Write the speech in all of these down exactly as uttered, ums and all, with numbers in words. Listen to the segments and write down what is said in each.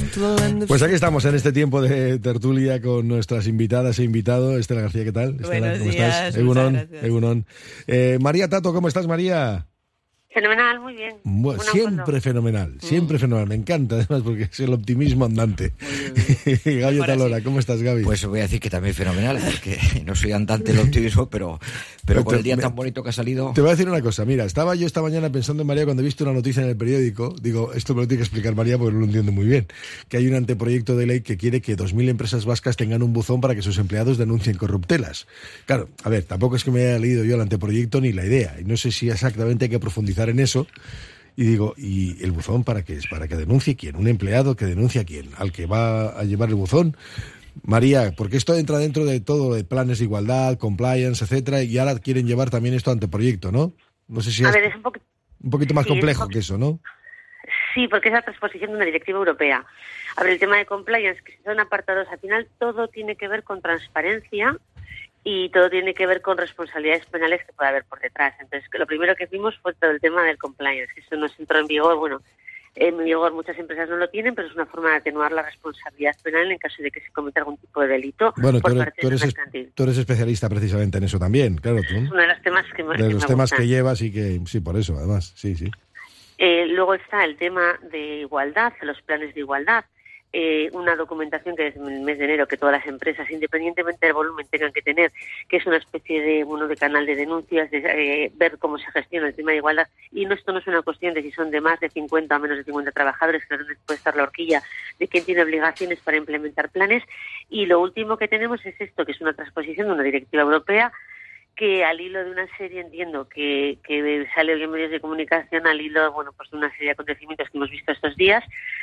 Pues aquí estamos en este tiempo de tertulia con nuestras invitadas e invitado. Estela García, ¿qué tal? Estela, Buenos ¿cómo días, estás? Egunon, Egunon. eh, María Tato, ¿cómo estás, María? Fenomenal, muy bien. Bueno, siempre fenomenal, siempre mm. fenomenal. Me encanta, además, porque es el optimismo andante. Gaby Talora, ¿cómo estás, Gaby? Pues voy a decir que también fenomenal, porque no soy andante del optimismo, pero, pero con el día tan bonito que ha salido... Te voy a decir una cosa, mira, estaba yo esta mañana pensando en María cuando he visto una noticia en el periódico, digo, esto me lo tiene que explicar María porque no lo entiendo muy bien, que hay un anteproyecto de ley que quiere que dos mil empresas vascas tengan un buzón para que sus empleados denuncien corruptelas. Claro, a ver, tampoco es que me haya leído yo el anteproyecto ni la idea, y no sé si exactamente hay que profundizar en eso. Y digo, ¿y el buzón para qué es? ¿Para que denuncie quién? ¿Un empleado que denuncia a quién? ¿Al que va a llevar el buzón? María, porque esto entra dentro de todo, de planes de igualdad, compliance, etcétera, y ahora quieren llevar también esto a anteproyecto, ¿no? No sé si a es, ver, es un, poqu- un poquito más sí, complejo po- que eso, ¿no? Sí, porque es la transposición de una directiva europea. A ver, el tema de compliance, que son apartados, al final todo tiene que ver con transparencia y todo tiene que ver con responsabilidades penales que puede haber por detrás. Entonces, que lo primero que vimos fue todo el tema del compliance, que eso no entró en vigor. Bueno, en vigor muchas empresas no lo tienen, pero es una forma de atenuar la responsabilidad penal en caso de que se cometa algún tipo de delito bueno, por tú eres, parte tú de eres, la es, mercantil. tú eres especialista precisamente en eso también, claro, tú. Es uno de los temas que, me, de que los me temas gustan. que llevas y que, sí, por eso, además, sí, sí. Eh, luego está el tema de igualdad, los planes de igualdad. Eh, una documentación que desde el mes de enero que todas las empresas, independientemente del volumen, tengan que tener, que es una especie de bueno, de canal de denuncias, de eh, ver cómo se gestiona el tema de igualdad. Y no, esto no es una cuestión de si son de más de cincuenta o menos de cincuenta trabajadores, que donde puede estar la horquilla de quién tiene obligaciones para implementar planes. Y lo último que tenemos es esto, que es una transposición de una directiva europea que al hilo de una serie, entiendo que, que sale hoy en medios de comunicación, al hilo bueno pues de una serie de acontecimientos que hemos visto estos días.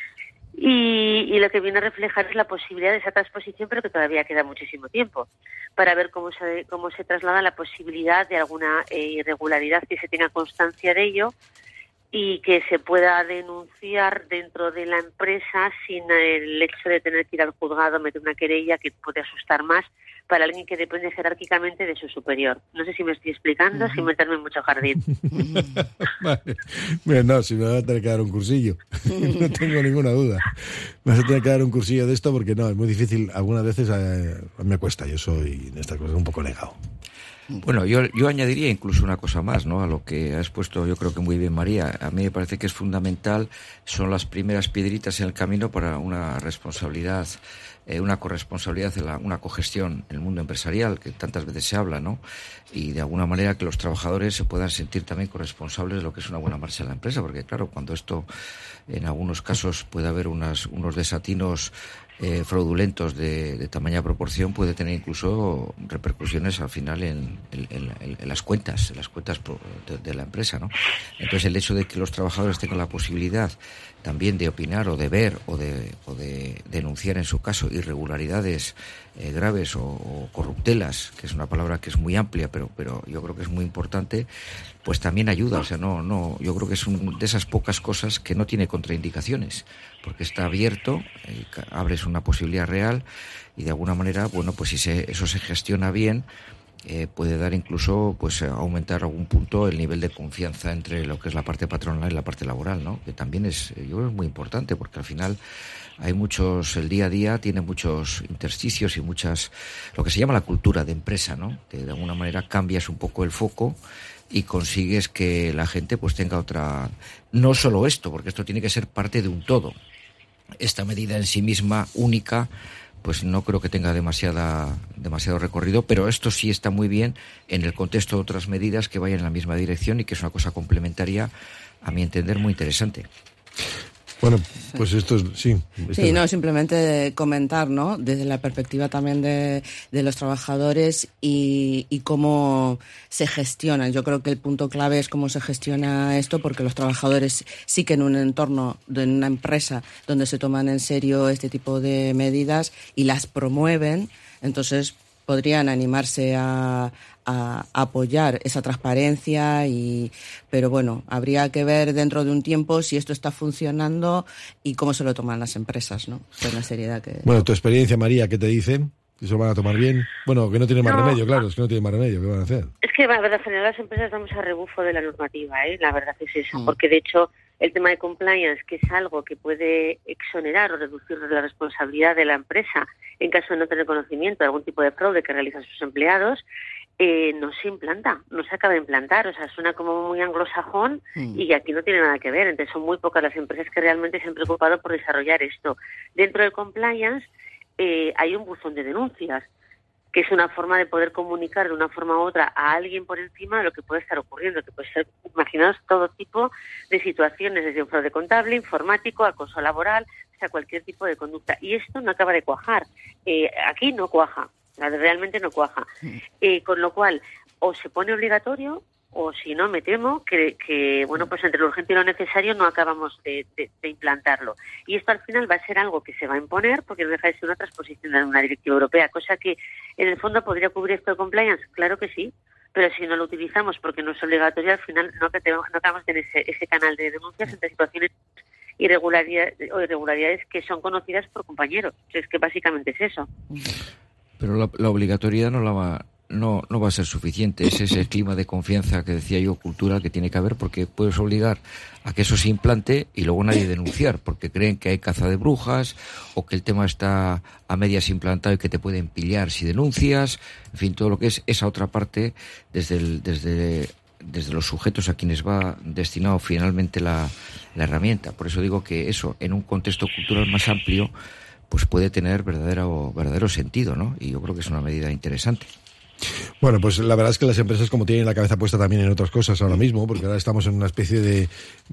Y, y lo que viene a reflejar es la posibilidad de esa transposición, pero que todavía queda muchísimo tiempo, para ver cómo se, cómo se traslada la posibilidad de alguna eh, irregularidad, que se tenga constancia de ello y que se pueda denunciar dentro de la empresa sin el hecho de tener que ir al juzgado, meter una querella que puede asustar más para alguien que depende jerárquicamente de su superior. No sé si me estoy explicando, uh-huh. sin meterme en mucho jardín. Vale. Mira, no, si me vas a tener que dar un cursillo, no tengo ninguna duda. Me vas a tener que dar un cursillo de esto porque no, es muy difícil. Algunas veces eh, me cuesta, yo soy en estas cosas un poco negado. Bueno, yo, yo añadiría incluso una cosa más, ¿no? A lo que ha expuesto, yo creo que muy bien María. A mí me parece que es fundamental, son las primeras piedritas en el camino para una responsabilidad, eh, una corresponsabilidad, la, una cogestión en el mundo empresarial, que tantas veces se habla, ¿no? Y de alguna manera que los trabajadores se puedan sentir también corresponsables de lo que es una buena marcha de la empresa, porque claro, cuando esto, en algunos casos, puede haber unas, unos desatinos Eh, fraudulentos de, de tamaña proporción, puede tener incluso repercusiones al final en, en, en, en las cuentas, en las cuentas de, de la empresa, ¿no? Entonces el hecho de que los trabajadores tengan la posibilidad también de opinar o de ver o de, o de denunciar en su caso irregularidades eh, graves o, o corruptelas, que es una palabra que es muy amplia, pero, pero yo creo que es muy importante, pues también ayuda. O sea, no, no, yo creo que es una de esas pocas cosas que no tiene contraindicaciones, porque está abierto, eh, abres una posibilidad real y de alguna manera, bueno, pues si se, eso se gestiona bien, eh, puede dar incluso, pues aumentar a algún punto el nivel de confianza entre lo que es la parte patronal y la parte laboral, ¿no? Que también es, yo creo, es muy importante, porque al final hay muchos, el día a día tiene muchos intersticios y muchas, lo que se llama la cultura de empresa, ¿no? Que de alguna manera cambias un poco el foco y consigues que la gente pues tenga otra, no solo esto, porque esto tiene que ser parte de un todo. Esta medida en sí misma, única, pues no creo que tenga demasiada, demasiado recorrido, pero esto sí está muy bien en el contexto de otras medidas que vayan en la misma dirección y que es una cosa complementaria, a mi entender, muy interesante. Bueno, pues esto es, sí. Esto sí, es... no, simplemente comentar, ¿no? Desde la perspectiva también de, de los trabajadores y, y cómo se gestiona. Yo creo que el punto clave es cómo se gestiona esto, porque los trabajadores sí que en un entorno, en una empresa donde se toman en serio este tipo de medidas y las promueven, entonces podrían animarse a, a apoyar esa transparencia, y pero bueno, habría que ver dentro de un tiempo si esto está funcionando y cómo se lo toman las empresas, ¿no? Con la seriedad que... Bueno, tu experiencia, María, ¿qué te dice? ¿Y se lo van a tomar bien? Bueno, que no tiene más no, remedio, claro, es que no tiene más remedio, ¿qué van a hacer? Es que, la verdad, en general las empresas estamos a rebufo de la normativa, ¿eh? La verdad es esa, mm. porque de hecho el tema de compliance, que es algo que puede exonerar o reducir la responsabilidad de la empresa en caso de no tener conocimiento de algún tipo de fraude que realizan sus empleados, eh, no se implanta, no se acaba de implantar, o sea, suena como muy anglosajón mm. y aquí no tiene nada que ver, entonces son muy pocas las empresas que realmente se han preocupado por desarrollar esto. Dentro del compliance eh, hay un buzón de denuncias, que es una forma de poder comunicar de una forma u otra a alguien por encima de lo que puede estar ocurriendo, que puede ser, imaginaos, todo tipo de situaciones, desde un fraude contable, informático, acoso laboral, o sea, cualquier tipo de conducta. Y esto no acaba de cuajar. Eh, aquí no cuaja, realmente no cuaja. Eh, con lo cual, o se pone obligatorio, o si no, me temo que, que, bueno, pues entre lo urgente y lo necesario no acabamos de, de, de implantarlo. Y esto al final va a ser algo que se va a imponer porque no deja de ser una transposición de una directiva europea, cosa que en el fondo podría cubrir esto de compliance, claro que sí, pero si no lo utilizamos porque no es obligatorio, al final no, no acabamos de tener ese, ese canal de denuncias entre situaciones irregularidades, o irregularidades que son conocidas por compañeros. Es que básicamente es eso. Pero la, la obligatoriedad no la va... No, no va a ser suficiente. Es ese clima de confianza que decía yo, cultural, que tiene que haber, porque puedes obligar a que eso se implante y luego nadie denunciar, porque creen que hay caza de brujas o que el tema está a medias implantado y que te pueden pillar si denuncias. En fin, todo lo que es esa otra parte desde el, desde desde los sujetos a quienes va destinado finalmente la, la herramienta. Por eso digo que eso, en un contexto cultural más amplio, pues puede tener verdadero, verdadero sentido, ¿no? Y yo creo que es una medida interesante. Bueno, pues la verdad es que las empresas, como tienen la cabeza puesta también en otras cosas ahora mismo, porque ahora estamos en una especie de,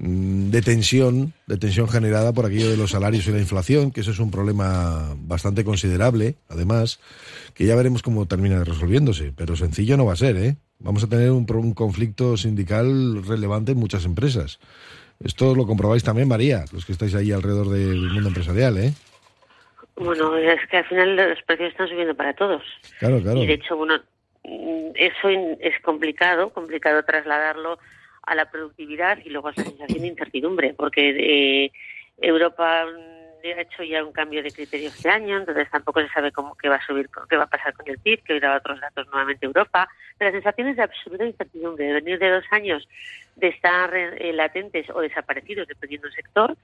de tensión, de tensión generada por aquello de los salarios y la inflación, que eso es un problema bastante considerable, además, que ya veremos cómo termina resolviéndose, pero sencillo no va a ser, ¿eh? Vamos a tener un, un conflicto sindical relevante en muchas empresas. Esto lo comprobáis también, María, los que estáis ahí alrededor del mundo empresarial, ¿eh? Bueno, es que al final los precios están subiendo para todos. Claro, claro. Y de hecho, bueno, eso es complicado, complicado trasladarlo a la productividad y luego a esa sensación de incertidumbre, porque eh, Europa ha hecho ya un cambio de criterio este año, entonces tampoco se sabe cómo qué va a subir, qué va a pasar con el P I B, que hoy da otros datos nuevamente Europa. Pero las sensaciones de absoluta incertidumbre, de venir de dos años de estar eh, latentes o desaparecidos, dependiendo del sector,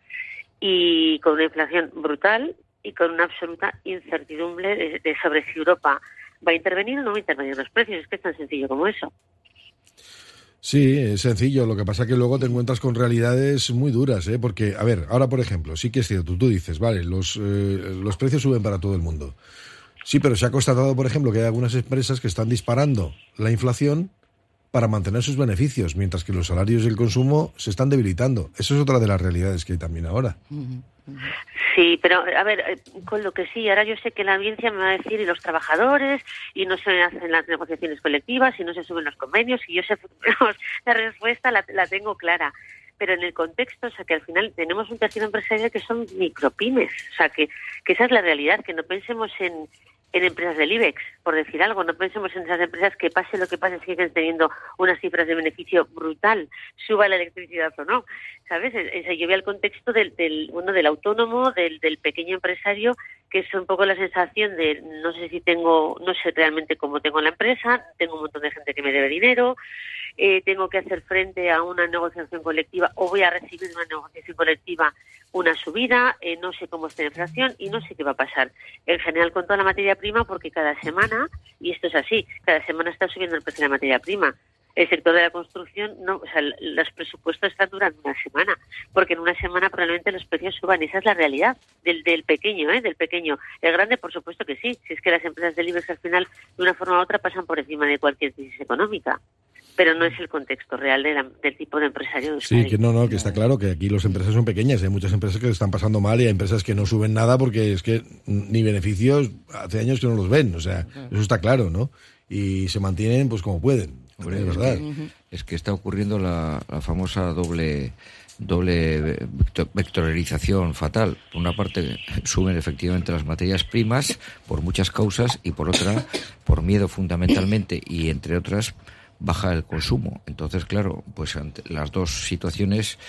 y con una inflación brutal y con una absoluta incertidumbre de, de sobre si Europa va a intervenir o no va a intervenir en los precios. Es que es tan sencillo como eso. Sí, es sencillo. Lo que pasa es que luego te encuentras con realidades muy duras, ¿eh? Porque, a ver, ahora por ejemplo, sí que es cierto, tú dices, vale, los, eh, los precios suben para todo el mundo. Sí, pero se ha constatado, por ejemplo, que hay algunas empresas que están disparando la inflación para mantener sus beneficios, mientras que los salarios y el consumo se están debilitando. Eso es otra de las realidades que hay también ahora. Sí, pero a ver, con lo que sí, ahora yo sé que la audiencia me va a decir y los trabajadores, y no se hacen las negociaciones colectivas, y no se suben los convenios, y yo sé, la respuesta la, la tengo clara. Pero en el contexto, o sea, que al final tenemos un tejido empresarial que son micropymes, o sea, que, que esa es la realidad, que no pensemos en, en empresas del IBEX, por decir algo, no pensemos en esas empresas que pase lo que pase, siguen teniendo unas cifras de beneficio brutal, suba la electricidad o no, ¿sabes? Se lleva al contexto del, del, bueno, del autónomo, del, del pequeño empresario, que es un poco la sensación de no sé si tengo, no sé realmente cómo tengo la empresa, tengo un montón de gente que me debe dinero, eh, tengo que hacer frente a una negociación colectiva o voy a recibir una negociación colectiva una subida, eh, no sé cómo está la inflación y no sé qué va a pasar. En general con toda la materia prima, porque cada semana, y esto es así, cada semana está subiendo el precio de la materia prima. El sector de la construcción, no, o sea, los presupuestos están durando una semana, porque en una semana probablemente los precios suban. Esa es la realidad del, del pequeño, ¿eh? Del pequeño. El grande, por supuesto que sí, si es que las empresas del IBEX al final, de una forma u otra, pasan por encima de cualquier crisis económica. Pero no es el contexto real de la, del tipo de empresario. De sí, que no, no, que está claro que aquí las empresas son pequeñas. Hay muchas empresas que se están pasando mal y hay empresas que no suben nada porque es que ni beneficios hace años que no los ven. O sea, eso está claro, ¿no? Y se mantienen pues como pueden. Hombre, es, verdad. Es, que, es que está ocurriendo la, la famosa doble doble vectorización fatal. Por una parte suben efectivamente las materias primas por muchas causas y por otra por miedo fundamentalmente y entre otras baja el consumo. Entonces, claro, pues ante las dos situaciones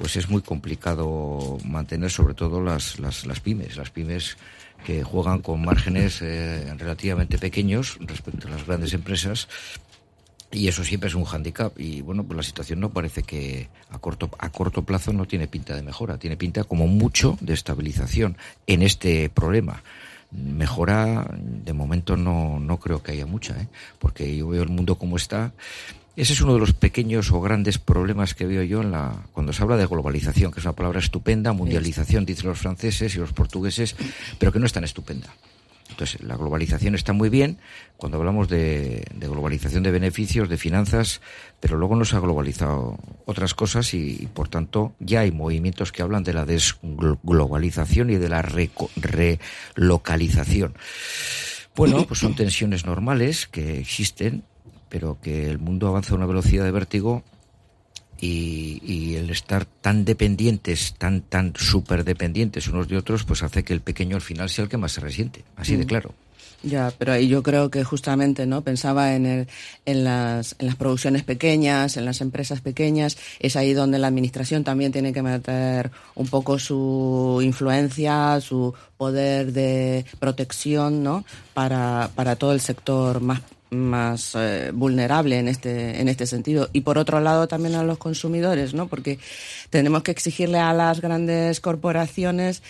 pues es muy complicado mantener sobre todo las, las, las pymes, las pymes que juegan con márgenes eh, relativamente pequeños respecto a las grandes empresas. Y eso siempre es un hándicap. Y bueno, pues la situación no parece que a corto, a corto plazo no tiene pinta de mejora. Tiene pinta como mucho de estabilización en este problema. Mejora, de momento no, no creo que haya mucha, ¿eh? Porque yo veo el mundo como está. Ese es uno de los pequeños o grandes problemas que veo yo en la cuando se habla de globalización, que es una palabra estupenda, mundialización, dicen los franceses y los portugueses, pero que no es tan estupenda. Entonces, la globalización está muy bien cuando hablamos de, de globalización de beneficios, de finanzas, pero luego no se ha globalizado otras cosas y, y por tanto, ya hay movimientos que hablan de la desglobalización y de la reco- relocalización. Bueno, pues son tensiones normales que existen, pero que el mundo avanza a una velocidad de vértigo. Y, y el estar tan dependientes, tan tan súper dependientes unos de otros, pues hace que el pequeño al final sea el que más se resiente, así de claro. Ya, pero ahí yo creo que justamente, ¿no? Pensaba en el, en las, en las producciones pequeñas, en las empresas pequeñas, es ahí donde la administración también tiene que meter un poco su influencia, su poder de protección, ¿no? Para, para todo el sector más más eh, vulnerable en este en este sentido, y por otro lado también a los consumidores, ¿no? Porque tenemos que exigirle a las grandes corporaciones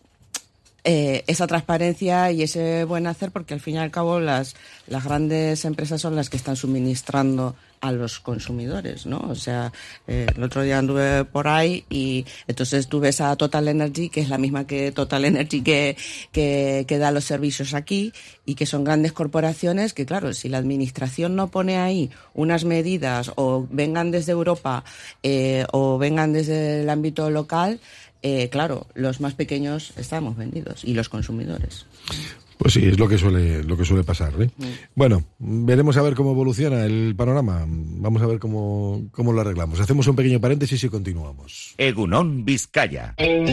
eh, esa transparencia y ese buen hacer, porque al fin y al cabo las las grandes empresas son las que están suministrando a los consumidores, ¿no? O sea, eh, el otro día anduve por ahí y entonces tú ves a Total Energy, que es la misma que Total Energy que, que, que da los servicios aquí, y que son grandes corporaciones que, claro, si la administración no pone ahí unas medidas, o vengan desde Europa eh, o vengan desde el ámbito local, eh, claro, los más pequeños estamos vendidos, y los consumidores. Pues sí, es lo que suele lo que suele pasar, ¿eh? Mm. Bueno, veremos a ver cómo evoluciona el panorama. Vamos a ver cómo, cómo lo arreglamos. Hacemos un pequeño paréntesis y continuamos. Egunon Vizcaya.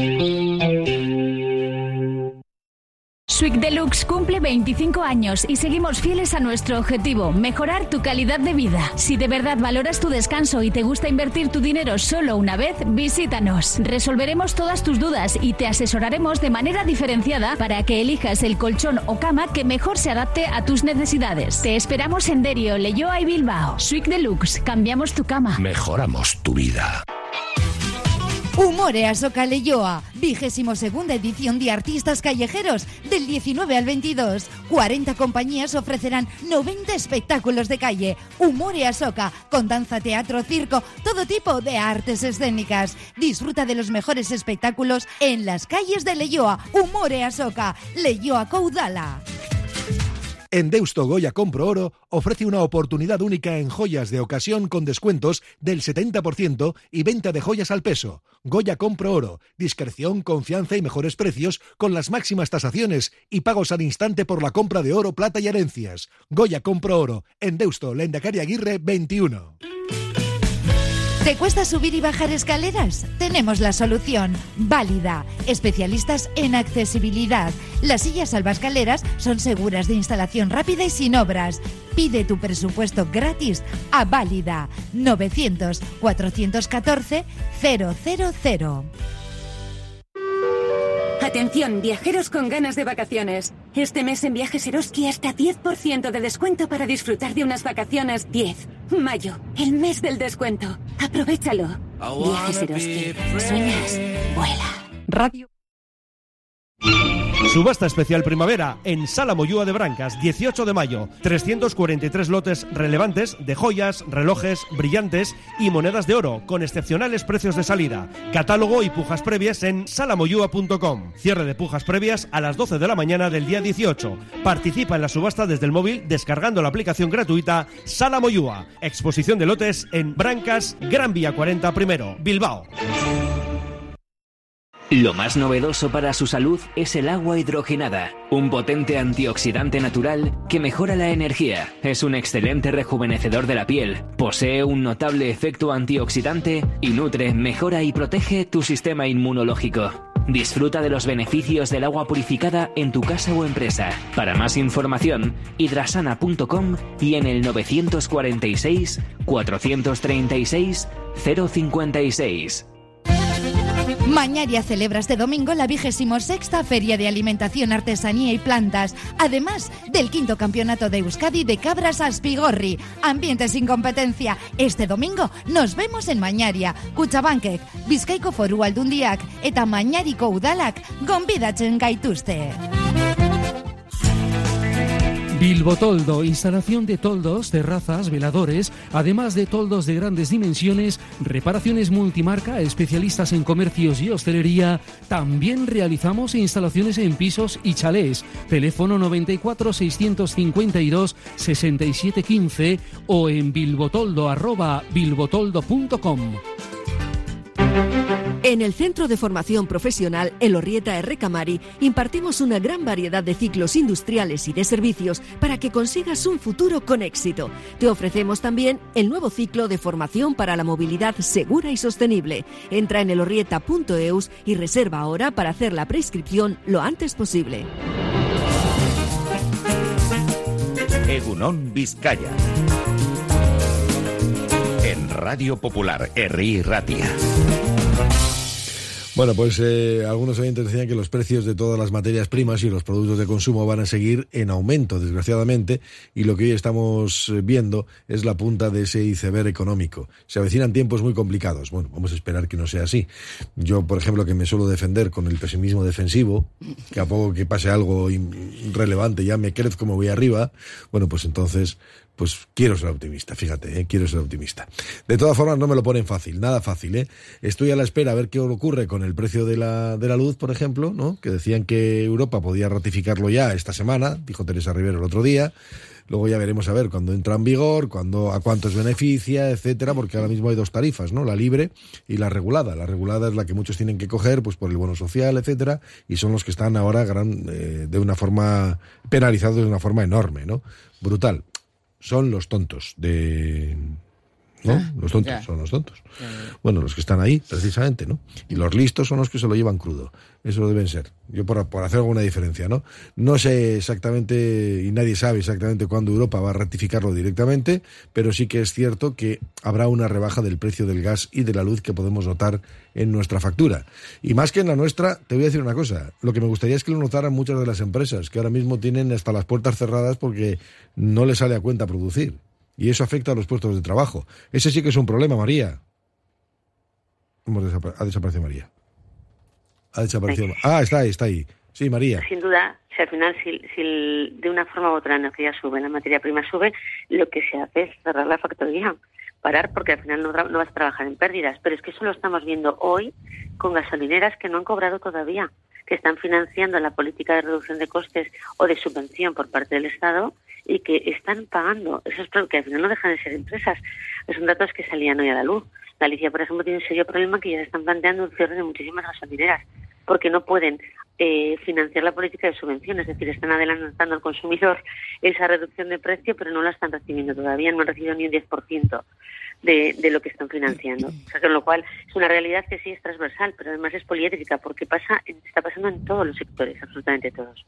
Sweek Deluxe cumple veinticinco años y seguimos fieles a nuestro objetivo, mejorar tu calidad de vida. Si de verdad valoras tu descanso y te gusta invertir tu dinero solo una vez, visítanos. Resolveremos todas tus dudas y te asesoraremos de manera diferenciada para que elijas el colchón o cama que mejor se adapte a tus necesidades. Te esperamos en Derio, Leioa y Bilbao. Sweek Deluxe, cambiamos tu cama. Mejoramos tu vida. Umore Asoka Leioa, vigésimo segunda edición de Artistas Callejeros, del diecinueve al veintidós. cuarenta compañías ofrecerán noventa espectáculos de calle. Umore Asoka, con danza, teatro, circo, todo tipo de artes escénicas. Disfruta de los mejores espectáculos en las calles de Leioa. Umore Asoka, Leioa Caudala. En Deusto Goya Compro Oro ofrece una oportunidad única en joyas de ocasión con descuentos del setenta por ciento y venta de joyas al peso. Goya Compro Oro, discreción, confianza y mejores precios con las máximas tasaciones y pagos al instante por la compra de oro, plata y herencias. Goya Compro Oro, en Deusto, Lehendakari Aguirre veintiuno. ¿Te cuesta subir y bajar escaleras? Tenemos la solución. Válida. Especialistas en accesibilidad. Las sillas salvaescaleras son seguras, de instalación rápida y sin obras. Pide tu presupuesto gratis a Válida. novecientos, cuatrocientos catorce, cero cero cero. Atención, viajeros con ganas de vacaciones. Este mes en Viajes Eroski hasta diez por ciento de descuento para disfrutar de unas vacaciones diez. Mayo, el mes del descuento. Aprovéchalo. Viajes Eroski. ¿Sueñas? Vuela. Radio. Subasta especial primavera en Sala Moyúa de Brancas, dieciocho de mayo. trescientos cuarenta y tres lotes relevantes de joyas, relojes, brillantes y monedas de oro, con excepcionales precios de salida. Catálogo y pujas previas en sala moyúa punto com. Cierre de pujas previas a las doce de la mañana del día dieciocho. Participa en la subasta desde el móvil descargando la aplicación gratuita Sala Moyúa. Exposición de lotes en Brancas, Gran Vía cuarenta primero, Bilbao. Lo más novedoso para su salud es el agua hidrogenada, un potente antioxidante natural que mejora la energía, es un excelente rejuvenecedor de la piel, posee un notable efecto antioxidante y nutre, mejora y protege tu sistema inmunológico. Disfruta de los beneficios del agua purificada en tu casa o empresa. Para más información, hidrasana punto com y en el novecientos cuarenta y seis, cuatrocientos treinta y seis, cero cincuenta y seis. Mañaria celebra este domingo la vigésimo sexta Feria de Alimentación, Artesanía y Plantas, además del quinto campeonato de Euskadi de Cabras Aspigorri. Ambiente sin competencia. Este domingo nos vemos en Mañaria. Kutxabankek, Bizkaiko Foru Aldundiak eta Mañariko Udalak gonbidatzen gaituzte. Bilbotoldo, instalación de toldos, terrazas, veladores, además de toldos de grandes dimensiones, reparaciones multimarca, especialistas en comercios y hostelería. También realizamos instalaciones en pisos y chalés. Teléfono noventa y cuatro, seiscientos cincuenta y dos, sesenta y siete quince o en bilbotoldo arroba bilbotoldo punto com. En el Centro de Formación Profesional Elorrieta Errecamari impartimos una gran variedad de ciclos industriales y de servicios para que consigas un futuro con éxito. Te ofrecemos también el nuevo ciclo de formación para la movilidad segura y sostenible. Entra en elorrieta punto eus y reserva ahora para hacer la prescripción lo antes posible. Egunon Vizcaya. En Radio Popular, Herri Ratia. Bueno, pues eh, algunos oyentes decían que los precios de todas las materias primas y los productos de consumo van a seguir en aumento, desgraciadamente, y lo que hoy estamos viendo es la punta de ese iceberg económico. Se avecinan tiempos muy complicados. Bueno, vamos a esperar que no sea así. Yo, por ejemplo, que me suelo defender con el pesimismo defensivo, que a poco que pase algo irrelevante ya me crezco, me voy arriba, bueno, pues entonces... Pues quiero ser optimista, fíjate, ¿eh? quiero ser optimista. De todas formas, no me lo ponen fácil, nada fácil, ¿eh? Estoy a la espera a ver qué ocurre con el precio de la, de la luz, por ejemplo, ¿no? Que decían que Europa podía ratificarlo ya esta semana, dijo Teresa Rivero el otro día. Luego ya veremos a ver cuándo entra en vigor, cuándo, a cuántos beneficia, etcétera, porque ahora mismo hay dos tarifas, ¿no? La libre y la regulada. La regulada es la que muchos tienen que coger, pues por el bono social, etcétera, y son los que están ahora gran, eh, de una forma penalizados de una forma enorme, ¿no? Brutal. Son los tontos de... ¿No? Ah, los tontos, ya. son los tontos. Ya. Bueno, los que están ahí, precisamente, ¿no? Y los listos son los que se lo llevan crudo. Eso deben ser. Yo por, por hacer alguna diferencia, ¿no? No sé exactamente, y nadie sabe exactamente cuándo Europa va a ratificarlo directamente, pero sí que es cierto que habrá una rebaja del precio del gas y de la luz que podemos notar en nuestra factura. Y más que en la nuestra, te voy a decir una cosa. Lo que me gustaría es que lo notaran muchas de las empresas, que ahora mismo tienen hasta las puertas cerradas porque no les sale a cuenta producir. Y eso afecta a los puestos de trabajo. Ese sí que es un problema, María. Hemos desapare- ha desaparecido María. Ha desaparecido. Sí. Ah, está ahí, está ahí. Sí, María. Sin duda, si al final, si, si de una forma u otra la energía sube, la materia prima sube, lo que se hace es cerrar la factoría. Parar, porque al final no, no vas a trabajar en pérdidas. Pero es que eso lo estamos viendo hoy con gasolineras que no han cobrado todavía, que están financiando la política de reducción de costes o de subvención por parte del Estado y que están pagando. Eso es porque al final no dejan de ser empresas. Son datos que salían hoy a la luz. Galicia, por ejemplo, tiene un serio problema que ya se están planteando un cierre de muchísimas gasolineras porque no pueden eh, financiar la política de subvención. Es decir, están adelantando al consumidor esa reducción de precio, pero no la están recibiendo todavía. No han recibido ni un diez por ciento de, de lo que están financiando. O sea, con lo cual es una realidad que sí es transversal, pero además es poliédrica porque pasa, está pasando en todos los sectores, absolutamente todos.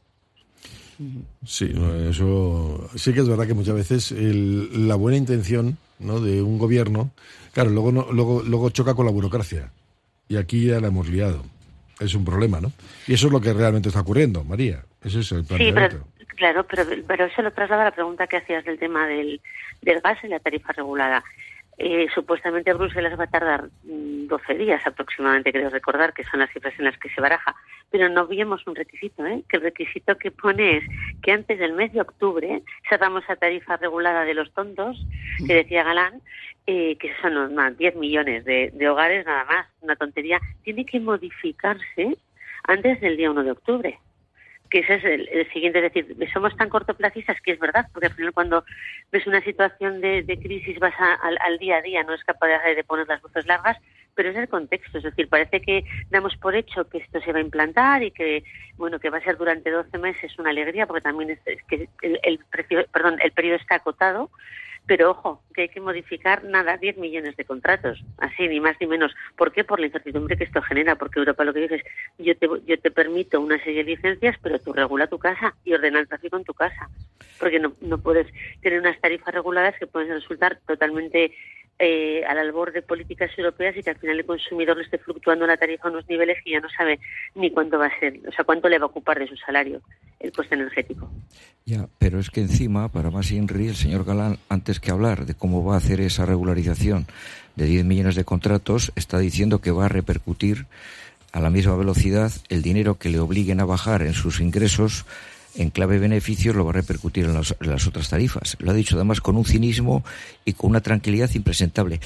Sí, eso sí que es verdad que muchas veces el, la buena intención, ¿no?, de un gobierno, claro, luego no, luego luego choca con la burocracia y aquí ya la hemos liado. Es un problema, ¿no? Y eso es lo que realmente está ocurriendo, María. Ese es el planteamiento. Sí, pero, claro, pero, pero eso lo traslada a la pregunta que hacías del tema del, del gas y la tarifa regulada. Eh, supuestamente Bruselas va a tardar doce días aproximadamente, creo recordar, que son las cifras en las que se baraja, pero no vimos un requisito, ¿eh? Que el requisito que pone es que antes del mes de octubre, esa famosa tarifa regulada de los tontos, que decía Galán, eh, que son unos diez millones de, de hogares nada más, una tontería, tiene que modificarse antes del día uno de octubre. Que ese es el, el siguiente, es decir, somos tan cortoplacistas que es verdad, porque al final cuando ves una situación de, de crisis vas a, al, al día a día, no es capaz de, de poner las luces largas, pero es el contexto, es decir, parece que damos por hecho que esto se va a implantar y que, bueno, que va a ser durante doce meses una alegría, porque también es, es que el, el precio, perdón, el periodo está acotado. Pero ojo, que hay que modificar nada, diez millones de contratos, así, ni más ni menos. ¿Por qué? Por la incertidumbre que esto genera, porque Europa lo que dice es, yo te, yo te permito una serie de licencias, pero tú regula tu casa y ordena el tráfico en tu casa. Porque no, no puedes tener unas tarifas reguladas que pueden resultar totalmente eh, al albor de políticas europeas y que al final el consumidor le esté fluctuando la tarifa a unos niveles que ya no sabe ni cuánto va a ser, o sea, cuánto le va a ocupar de su salario el coste energético. Ya, pero es que encima, para más Inri, el señor Galán, antes que hablar de cómo va a hacer esa regularización de diez millones de contratos, está diciendo que va a repercutir a la misma velocidad el dinero que le obliguen a bajar en sus ingresos en clave beneficios lo va a repercutir en, los, en las otras tarifas. Lo ha dicho además con un cinismo y con una tranquilidad impresentable.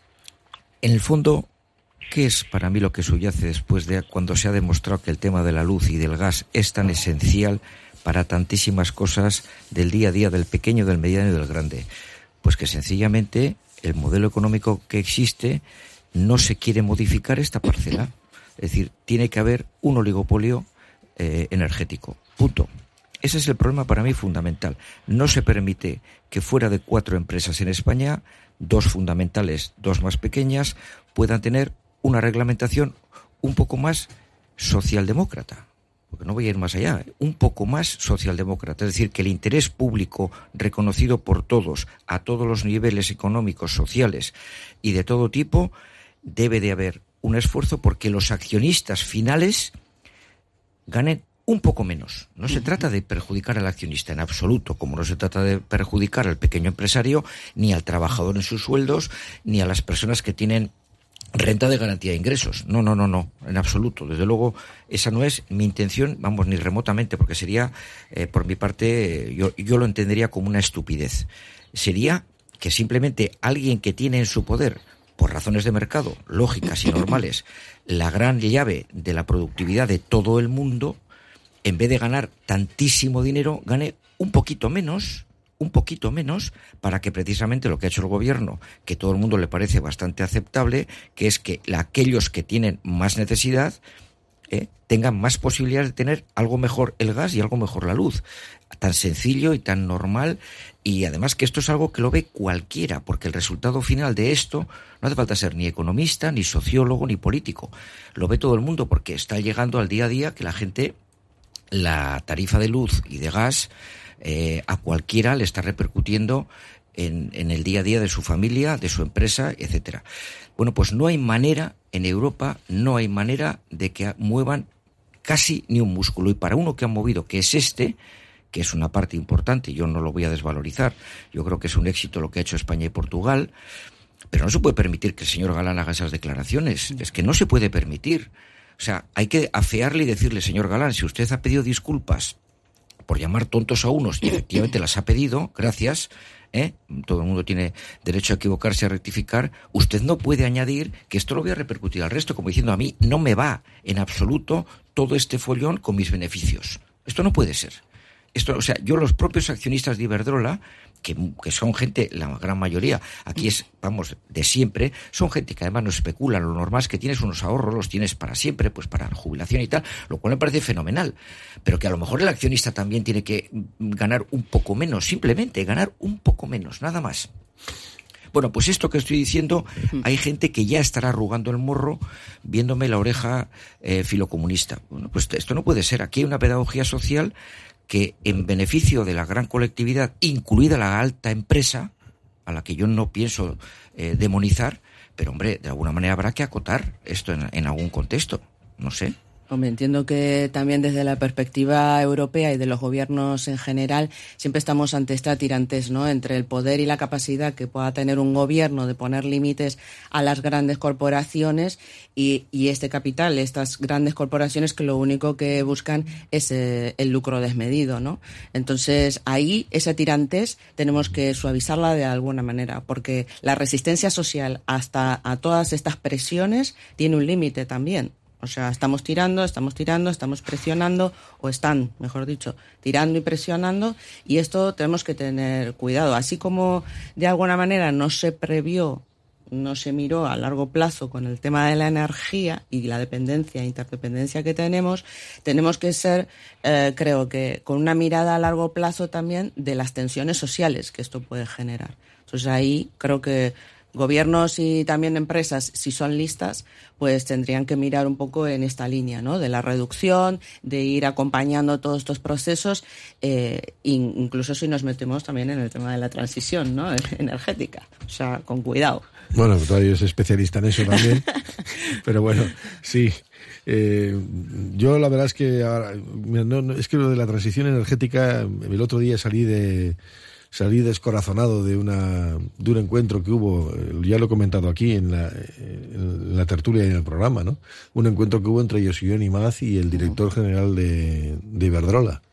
En el fondo, ¿qué es para mí lo que subyace después de cuando se ha demostrado que el tema de la luz y del gas es tan esencial para tantísimas cosas del día a día, del pequeño, del mediano y del grande? Pues que sencillamente el modelo económico que existe no se quiere modificar esta parcela. Es decir, tiene que haber un oligopolio eh, energético. Punto. Ese es el problema para mí fundamental. No se permite que fuera de cuatro empresas en España, dos fundamentales, dos más pequeñas, puedan tener una reglamentación un poco más socialdemócrata. Porque no voy a ir más allá, ¿eh? Un poco más socialdemócrata. Es decir, que el interés público reconocido por todos, a todos los niveles económicos, sociales y de todo tipo, debe de haber un esfuerzo porque los accionistas finales ganen un poco menos. No se trata de perjudicar al accionista en absoluto, como no se trata de perjudicar al pequeño empresario, ni al trabajador en sus sueldos, ni a las personas que tienen renta de garantía de ingresos. No, no, no, no, en absoluto. Desde luego, esa no es mi intención, vamos, ni remotamente, porque sería, eh, por mi parte, yo, yo lo entendería como una estupidez. Sería que simplemente alguien que tiene en su poder, por razones de mercado, lógicas y normales, la gran llave de la productividad de todo el mundo, en vez de ganar tantísimo dinero, gane un poquito menos, un poquito menos, para que precisamente lo que ha hecho el gobierno, que todo el mundo le parece bastante aceptable, que es que aquellos que tienen más necesidad eh, tengan más posibilidades de tener algo mejor el gas y algo mejor la luz. Tan sencillo y tan normal, y además que esto es algo que lo ve cualquiera, porque el resultado final de esto no hace falta ser ni economista, ni sociólogo, ni político. Lo ve todo el mundo, porque está llegando al día a día que la gente, la tarifa de luz y de gas, eh, a cualquiera le está repercutiendo en, en el día a día de su familia, de su empresa, etcétera. Bueno, pues no hay manera, en Europa, no hay manera de que muevan casi ni un músculo. Y para uno que han movido, que es este, que es una parte importante, yo no lo voy a desvalorizar, yo creo que es un éxito lo que ha hecho España y Portugal, pero no se puede permitir que el señor Galán haga esas declaraciones, es que no se puede permitir. O sea, hay que afearle y decirle, señor Galán, si usted ha pedido disculpas por llamar tontos a unos, y efectivamente las ha pedido, gracias, ¿eh? Todo el mundo tiene derecho a equivocarse, a rectificar, usted no puede añadir que esto lo voy a repercutir al resto, como diciendo, a mí no me va en absoluto todo este follón con mis beneficios. Esto no puede ser. Esto, o sea, yo los propios accionistas de Iberdrola, que, que son gente, la gran mayoría, aquí es, vamos, de siempre, son gente que además no especula, lo normal es que tienes unos ahorros, los tienes para siempre, pues para la jubilación y tal, lo cual me parece fenomenal, pero que a lo mejor el accionista también tiene que ganar un poco menos, simplemente ganar un poco menos, nada más. Bueno, pues esto que estoy diciendo, hay gente que ya estará arrugando el morro viéndome la oreja eh, filocomunista. Bueno, pues esto no puede ser, aquí hay una pedagogía social que en beneficio de la gran colectividad, incluida la alta empresa, a la que yo no pienso eh, demonizar, pero hombre, de alguna manera habrá que acotar esto en, en algún contexto, no sé. Hombre, entiendo que también desde la perspectiva europea y de los gobiernos en general siempre estamos ante esta tirantez, ¿no?, entre el poder y la capacidad que pueda tener un gobierno de poner límites a las grandes corporaciones y, y este capital, estas grandes corporaciones que lo único que buscan es eh, el lucro desmedido, ¿no? Entonces ahí esa tirantez tenemos que suavizarla de alguna manera, porque la resistencia social hasta a todas estas presiones tiene un límite también. O sea, estamos tirando, estamos tirando, estamos presionando, o están, mejor dicho, tirando y presionando, y esto tenemos que tener cuidado. Así como de alguna manera no se previó, no se miró a largo plazo con el tema de la energía y la dependencia, interdependencia que tenemos, tenemos que ser, eh, creo que, con una mirada a largo plazo también de las tensiones sociales que esto puede generar. Entonces ahí creo que gobiernos y también empresas, si son listas, pues tendrían que mirar un poco en esta línea, ¿no?, de la reducción, de ir acompañando todos estos procesos, eh, incluso si nos metemos también en el tema de la transición, ¿no?, energética. O sea, con cuidado. Bueno, todavía es especialista en eso también, pero bueno, sí. Eh, yo la verdad es que ahora, no, no, es que lo de la transición energética, el otro día salí de salí descorazonado de una de un encuentro que hubo, ya lo he comentado aquí en la, en la tertulia y en el programa, ¿no? Un encuentro que hubo entre José Imaz y el director general de, de Iberdrola.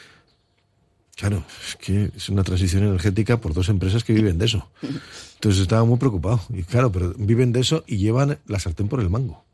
Claro, es que es una transición energética por dos empresas que viven de eso. Entonces estaba muy preocupado. Y claro, pero viven de eso y llevan la sartén por el mango.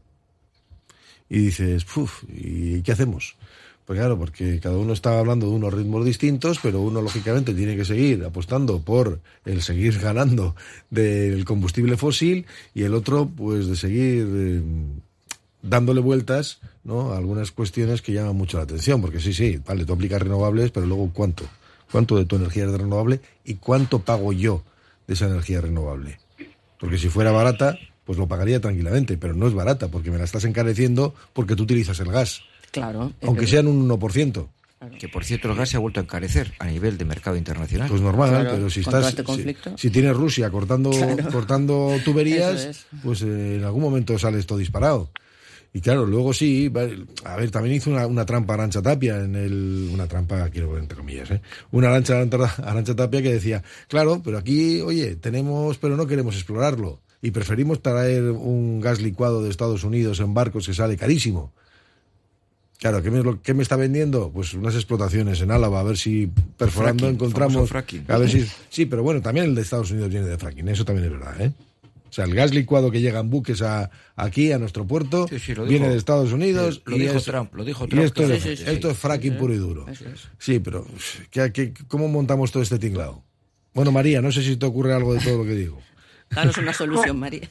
Y dices, uff, ¿y qué hacemos? Pues claro, porque cada uno está hablando de unos ritmos distintos, pero uno lógicamente tiene que seguir apostando por el seguir ganando del combustible fósil y el otro pues de seguir eh, dándole vueltas, ¿no?, a algunas cuestiones que llaman mucho la atención, porque sí, sí, vale, tú aplicas renovables, pero luego ¿cuánto? ¿Cuánto de tu energía es de renovable y cuánto pago yo de esa energía renovable? Porque si fuera barata, pues lo pagaría tranquilamente, pero no es barata porque me la estás encareciendo porque tú utilizas el gas. Claro. Aunque sean un uno por ciento. Claro. Que por cierto el gas se ha vuelto a encarecer a nivel de mercado internacional. Pues normal, claro, claro, pero si estás este si, si tienes Rusia cortando claro. cortando tuberías, es. pues eh, en algún momento sale esto disparado. Y claro, luego sí, a ver, también hizo una, una trampa Arantxa Tapia en el... Una trampa, quiero ver entre comillas, ¿eh? Una Arantxa, Arantxa Tapia que decía, claro, pero aquí, oye, tenemos, pero no queremos explorarlo. Y preferimos traer un gas licuado de Estados Unidos en barcos que sale carísimo. Claro, ¿qué me, ¿qué me está vendiendo? Pues unas explotaciones en Álava, a ver si perforando fracking, encontramos... Fracking. A ver si, sí, pero bueno, también el de Estados Unidos viene de fracking, eso también es verdad, ¿eh? O sea, el gas licuado que llega en buques a, aquí, a nuestro puerto, sí, sí, dijo, viene de Estados Unidos. Lo y dijo es, Trump, lo dijo Trump. Y esto, sí, es, sí, sí, esto sí, es fracking sí, puro y duro. Eso es. Sí, pero ¿qué, qué, ¿cómo montamos todo este tinglado? Bueno, María, no sé si te ocurre algo de todo lo que digo. Danos una solución, María.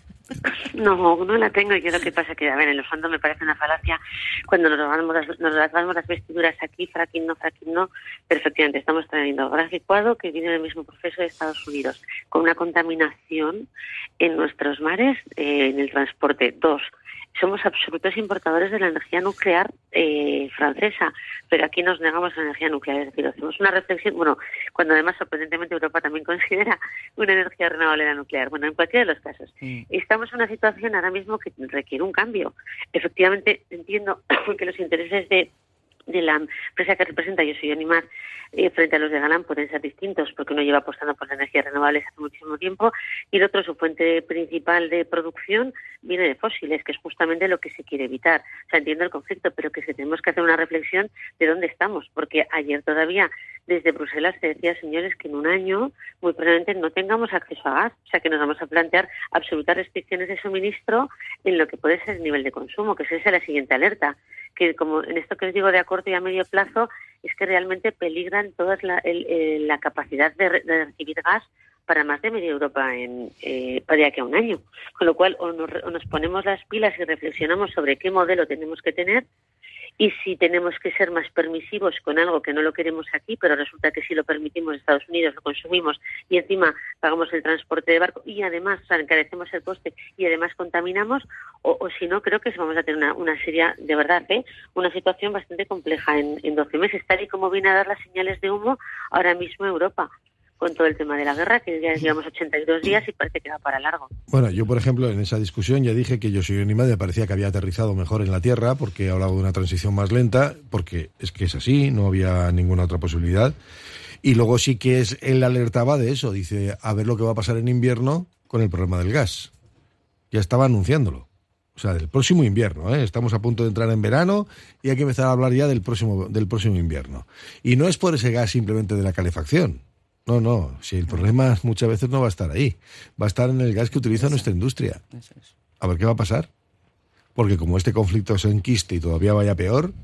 No, no la tengo. Yo lo que pasa que, a ver, en el fondo me parece una falacia cuando nos rasgamos las, nos rasgamos las vestiduras aquí, fracking no, fracking no, pero efectivamente estamos trayendo gas licuado que viene del mismo proceso de Estados Unidos, con una contaminación en nuestros mares, eh, en el transporte. Dos, somos absolutos importadores de la energía nuclear eh, francesa, pero aquí nos negamos a la energía nuclear. Es decir, hacemos una reflexión, bueno, cuando además sorprendentemente Europa también considera una energía renovable la nuclear. Bueno, en cualquiera de los casos. Mm. Estamos en una situación ahora mismo que requiere un cambio. Efectivamente, entiendo que los intereses de de la empresa que representa José Imaz eh, frente a los de Galán pueden ser distintos, porque uno lleva apostando por las energías renovables hace muchísimo tiempo y el otro, su fuente principal de producción, viene de fósiles, que es justamente lo que se quiere evitar. O sea, entiendo el conflicto, pero que tenemos que hacer una reflexión de dónde estamos, porque ayer todavía desde Bruselas se decía, señores, que en un año muy probablemente no tengamos acceso a gas, o sea, que nos vamos a plantear absolutas restricciones de suministro en lo que puede ser el nivel de consumo, que esa es la siguiente alerta, que como en esto que os digo de a corto y a medio plazo, es que realmente peligran toda la, el, el, la capacidad de, de recibir gas para más de media Europa en, eh, para de aquí a un año. Con lo cual, o nos, o nos ponemos las pilas y reflexionamos sobre qué modelo tenemos que tener, y si tenemos que ser más permisivos con algo que no lo queremos aquí, pero resulta que si lo permitimos en Estados Unidos, lo consumimos y encima pagamos el transporte de barco y además, o sea, encarecemos el coste y además contaminamos, o, o si no, creo que vamos a tener una, una seria, de verdad, ¿eh? una situación bastante compleja en, en doce meses, tal y como viene a dar las señales de humo ahora mismo Europa, con todo el tema de la guerra, que ya llevamos ochenta y dos días y parece que va para largo. Bueno, yo, por ejemplo, en esa discusión ya dije que José Imaz me parecía que había aterrizado mejor en la Tierra, porque hablaba de una transición más lenta, porque es que es así, no había ninguna otra posibilidad. Y luego sí que es él alertaba de eso, dice, a ver lo que va a pasar en invierno con el problema del gas. Ya estaba anunciándolo. O sea, del próximo invierno, ¿eh? Estamos a punto de entrar en verano y hay que empezar a hablar ya del próximo, del próximo invierno. Y no es por ese gas simplemente de la calefacción. No, no, si el problema muchas veces no va a estar ahí, va a estar en el gas que utiliza nuestra industria. A ver qué va a pasar, porque como este conflicto se enquiste y todavía vaya peor...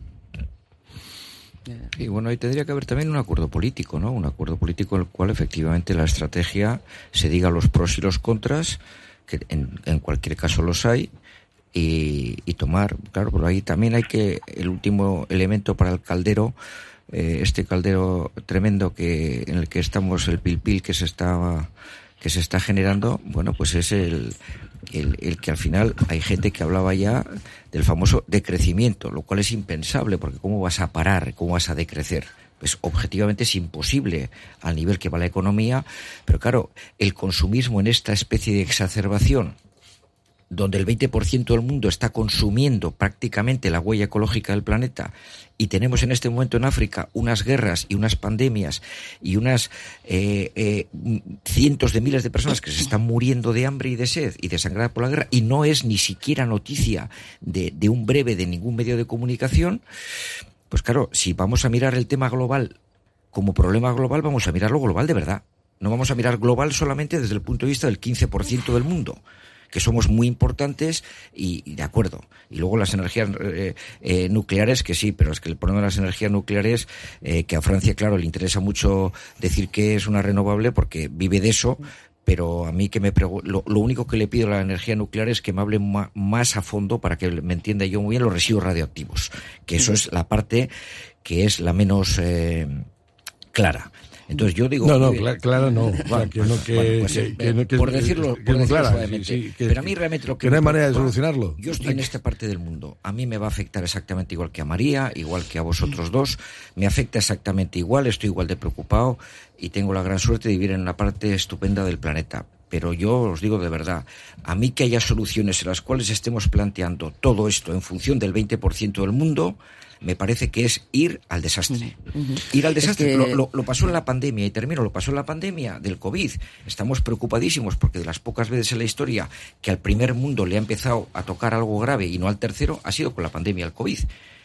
Y bueno, ahí tendría que haber también un acuerdo político, ¿no? Un acuerdo político en el cual efectivamente la estrategia se diga los pros y los contras, que en, en cualquier caso los hay, y, y tomar, claro, pero ahí también hay que, el último elemento para el caldero, Eh, este caldero tremendo que en el que estamos, el pil pil que se está que se está generando, bueno, pues es el, el el que al final hay gente que hablaba ya del famoso decrecimiento, lo cual es impensable, porque cómo vas a parar, cómo vas a decrecer, pues objetivamente es imposible al nivel que va la economía, pero claro, el consumismo en esta especie de exacerbación, donde el veinte por ciento del mundo está consumiendo prácticamente la huella ecológica del planeta, y tenemos en este momento en África unas guerras y unas pandemias y unas eh, eh, cientos de miles de personas que se están muriendo de hambre y de sed y desangradas por la guerra, y no es ni siquiera noticia de, de un breve de ningún medio de comunicación, pues claro, si vamos a mirar el tema global como problema global, vamos a mirarlo global de verdad. No vamos a mirar global solamente desde el punto de vista del quince por ciento del mundo, que somos muy importantes y, y de acuerdo. Y luego las energías eh, eh, nucleares, que sí, pero es que el problema de las energías nucleares, eh, que a Francia, claro, le interesa mucho decir que es una renovable porque vive de eso, pero a mí que me pregu- lo, lo único que le pido a la energía nuclear es que me hable ma- más a fondo para que me entienda yo muy bien los residuos radioactivos, que eso es la parte que es la menos eh, clara. Entonces yo digo... No, no, eh, clara, clara no. Bueno, O sea, que no que, bueno, pues, que, eh, que, no- que- por decirlo, que por no decirlo clara, suavemente. sí, sí, que- Pero a mí realmente lo que... que no hay me manera de preocupa- solucionarlo. Yo estoy en esta parte del mundo. A mí me va a afectar exactamente igual que a María, igual que a vosotros dos. Me afecta exactamente igual, estoy igual de preocupado y tengo la gran suerte de vivir en una parte estupenda del planeta. Pero yo os digo de verdad, a mí que haya soluciones en las cuales estemos planteando todo esto en función del veinte por ciento del mundo, me parece que es ir al desastre. Ujú. Ir al desastre. Es que- Lo, lo- lo pasó en la pandemia, y termino, lo pasó en la pandemia del COVID. Estamos preocupadísimos porque de las pocas veces en la historia que al primer mundo le ha empezado a tocar algo grave y no al tercero, ha sido con la pandemia del COVID.